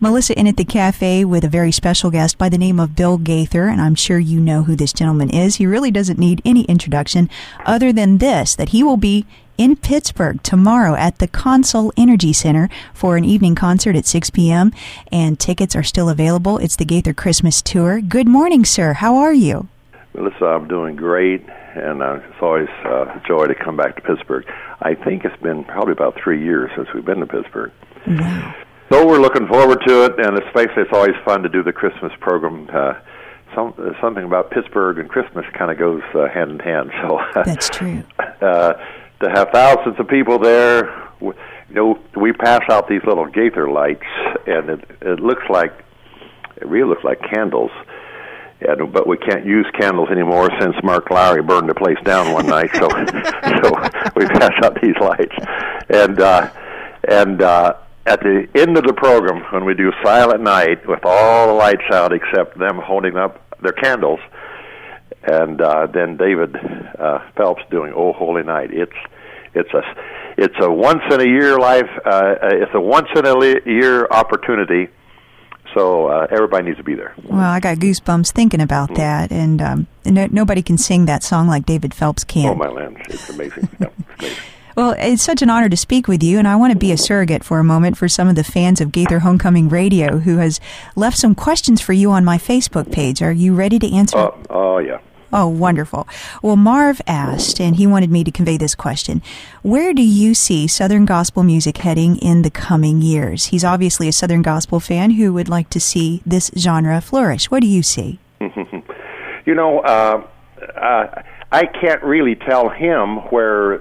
Melissa in at the cafe with a very special guest by the name of Bill Gaither, and I'm sure you know who this gentleman is. He really doesn't need any introduction other than this, that he will be in Pittsburgh tomorrow at the Consol Energy Center for an evening concert at 6 p.m., and tickets are still available. It's the Gaither Christmas Tour. Good morning, sir. How are you? Melissa, I'm doing great, and it's always a joy to come back to Pittsburgh. I think it's been probably about 3 years since we've been to Pittsburgh. Wow. So we're looking forward to it, and especially it's always fun to do the Christmas program. Something about Pittsburgh and Christmas kind of goes hand in hand. So that's true. To have thousands of people there, we pass out these little Gaither lights, and it really looks like candles. But we can't use candles anymore since Mark Lowry burned the place down one night. So we pass out these lights, and at the end of the program, when we do Silent Night with all the lights out except them holding up their candles, and then David Phelps doing "Oh Holy Night," it's a once in a year it's a once in a year opportunity. So everybody needs to be there. Well, I got goosebumps thinking about that, and nobody can sing that song like David Phelps can. Oh my land, it's amazing. Yeah, it's amazing. Well, it's such an honor to speak with you, and I want to be a surrogate for a moment for some of the fans of Gaither Homecoming Radio who has left some questions for you on my Facebook page. Are you ready to answer? Oh, yeah. Oh, wonderful. Well, Marv asked, and he wanted me to convey this question. Where do you see Southern gospel music heading in the coming years? He's obviously a Southern gospel fan who would like to see this genre flourish. What do you see? I can't really tell him where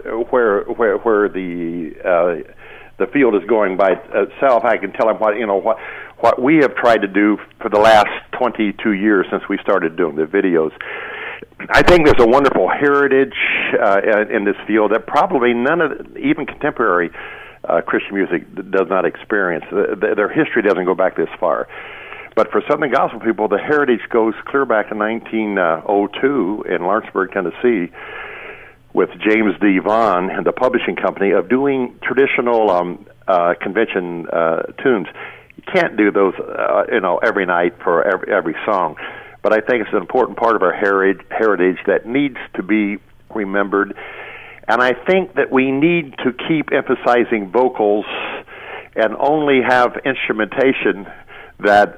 the field is going by itself. I can tell him what we have tried to do for the last 22 years since we started doing the videos. I think there's a wonderful heritage in this field that probably none of even contemporary Christian music does not experience. Their history doesn't go back this far. But for Southern gospel people, the heritage goes clear back to 1902 in Lawrenceburg, Tennessee, with James D. Vaughn and the publishing company of doing traditional convention tunes. You can't do those, every night for every song. But I think it's an important part of our heritage that needs to be remembered. And I think that we need to keep emphasizing vocals and only have instrumentation that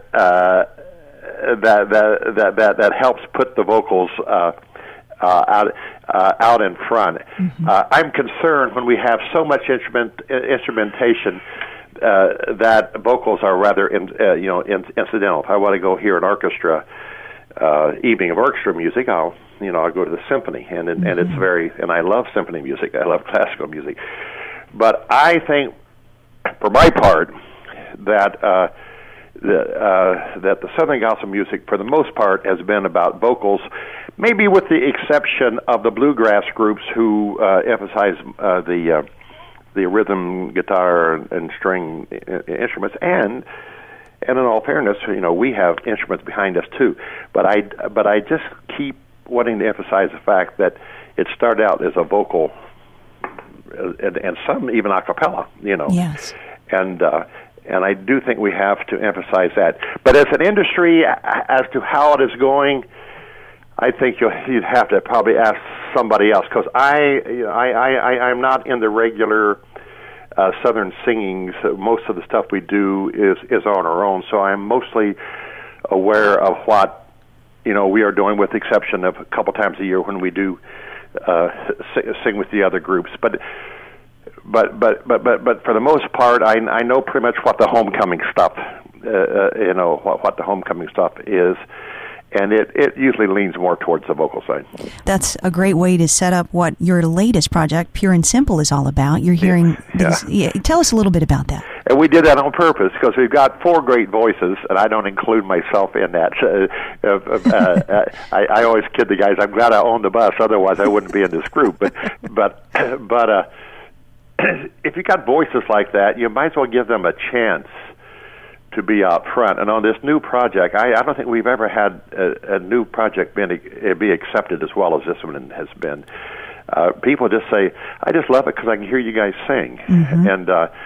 helps put the vocals out in front. Mm-hmm. I'm concerned when we have so much instrumentation that vocals are rather incidental. If I want to go hear an orchestra evening of orchestra music, I'll go to the symphony, and I love symphony music. I love classical music, but I think, for my part, that the Southern gospel music, for the most part, has been about vocals, maybe with the exception of the bluegrass groups who emphasize the rhythm, guitar, and string instruments, and in all fairness, we have instruments behind us too. But I just keep wanting to emphasize the fact that it started out as a vocal, and some even a cappella, Yes. And I do think we have to emphasize that. But as an industry, as to how it is going, I think you'd have to probably ask somebody else, because I'm not in the regular Southern singings. Most of the stuff we do is on our own, so I'm mostly aware of what we are doing, with the exception of a couple times a year when we do sing with the other groups. But for the most part, I know pretty much what the homecoming stuff, what the homecoming stuff is, and it usually leans more towards the vocal side. That's a great way to set up what your latest project, Pure and Simple, is all about. You're hearing these. Yeah. Tell us a little bit about that. And we did that on purpose because we've got 4 great voices, and I don't include myself in that. I always kid the guys, I'm glad I own the bus, otherwise I wouldn't be in this group. But if you got voices like that, you might as well give them a chance to be out front. And on this new project, I don't think we've ever had a new project be accepted as well as this one has been. People just say, I just love it because I can hear you guys sing. Mm-hmm.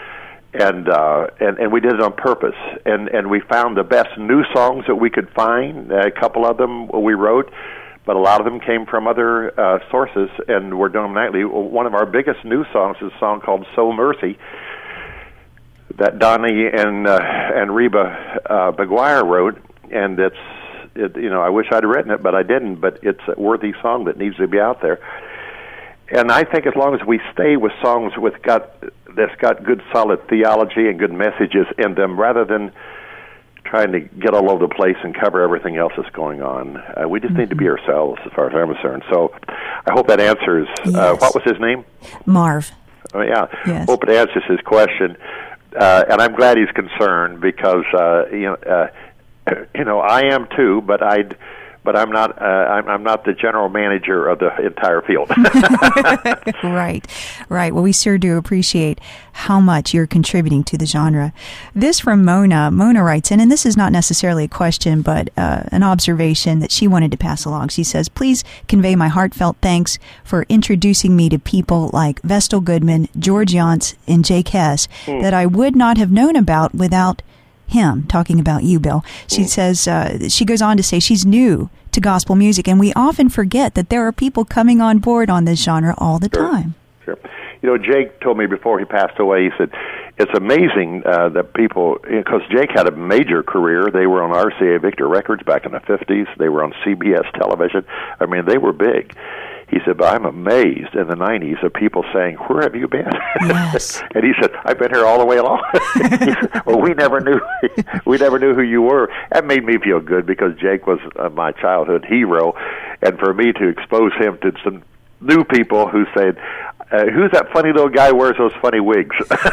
and we did it on purpose, and we found the best new songs that we could find. A couple of them we wrote, but a lot of them came from other sources, and we're doing them nightly. One of our biggest new songs is a song called "So Mercy" that Donnie and Reba McGuire wrote, and I wish I'd written it, but I didn't. But it's a worthy song that needs to be out there. And I think as long as we stay with songs that's got good solid theology and good messages in them, rather than trying to get all over the place and cover everything else that's going on, we just need to be ourselves as far as I'm concerned. So I hope that answers. Yes. What was his name? Marv. Oh, yeah. Yes. Hope it answers his question. And I'm glad he's concerned because I am too, but I'm not. I'm not the general manager of the entire field. Right. Well, we sure do appreciate how much you're contributing to the genre. This from Mona. Mona writes in, and this is not necessarily a question, but an observation that she wanted to pass along. She says, "Please convey my heartfelt thanks for introducing me to people like Vestal Goodman, George Yonts, and Jake Hess that I would not have known about without him," talking about you, Bill. She says, she goes on to say she's new to gospel music, and we often forget that there are people coming on board on this genre all the time. Sure. Jake told me before he passed away, he said, it's amazing that people, because Jake had a major career. They were on RCA Victor Records back in the 50s. They were on CBS television. I mean, they were big. He said, but I'm amazed in the 90s of people saying, where have you been? Yes. And he said, I've been here all the way along. He said, well, we never knew who you were. That made me feel good because Jake was my childhood hero. And for me to expose him to some new people who said, who's that funny little guy who wears those funny wigs?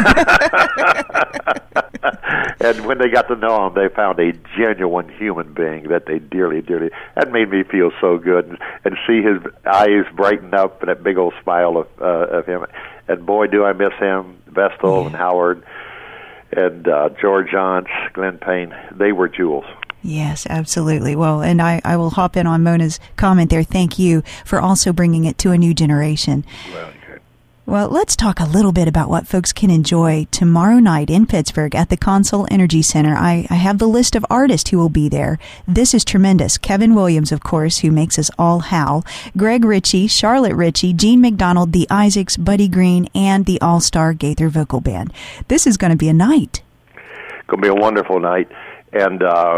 And when they got to know him, they found a genuine human being that they dearly, dearly... That made me feel so good. And see his eyes brighten up and that big old smile of him. And boy, do I miss him. Vestal and Howard and George Johns, Glenn Payne. They were jewels. Yes, absolutely. Well, and I will hop in on Mona's comment there. Thank you for also bringing it to a new generation. Well, let's talk a little bit about what folks can enjoy tomorrow night in Pittsburgh at the CONSOL Energy Center. I have the list of artists who will be there. This is tremendous. Kevin Williams, of course, who makes us all howl. Greg Ritchie, Charlotte Ritchie, Gene McDonald, the Isaacs, Buddy Green, and the All-Star Gaither Vocal Band. This is going to be a night. It's going to be a wonderful night. And,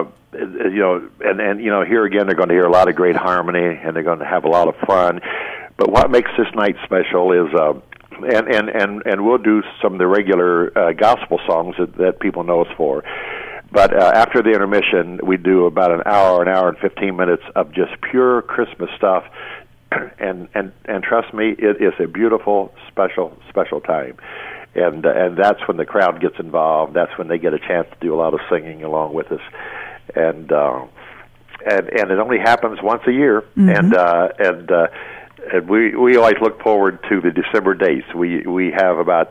here again, they're going to hear a lot of great harmony, and they're going to have a lot of fun. But what makes this night special is... And we'll do some of the regular gospel songs that people know us for. But after the intermission, we do about an hour and 15 minutes of just pure Christmas stuff. And trust me, it is a beautiful, special time. And that's when the crowd gets involved. That's when they get a chance to do a lot of singing along with us. And it only happens once a year. Mm-hmm. And we always look forward to the December dates. We have about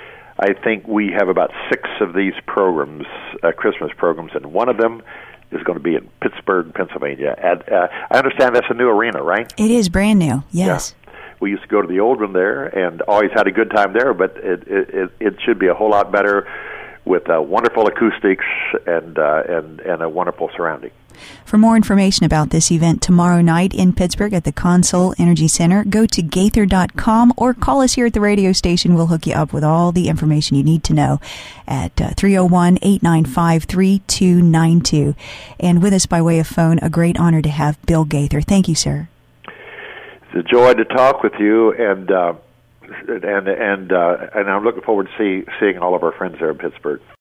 6 of these programs, Christmas programs, and one of them is going to be in Pittsburgh, Pennsylvania. And I understand that's a new arena, right? It is brand new. Yes. Yeah. We used to go to the old one there, and always had a good time there. But it should be a whole lot better with wonderful acoustics and a wonderful surrounding. For more information about this event tomorrow night in Pittsburgh at the CONSOL Energy Center, go to gaither.com or call us here at the radio station. We'll hook you up with all the information you need to know at 301-895-3292. And with us by way of phone, a great honor to have Bill Gaither. Thank you, sir. It's a joy to talk with you, and I'm looking forward to seeing all of our friends there in Pittsburgh.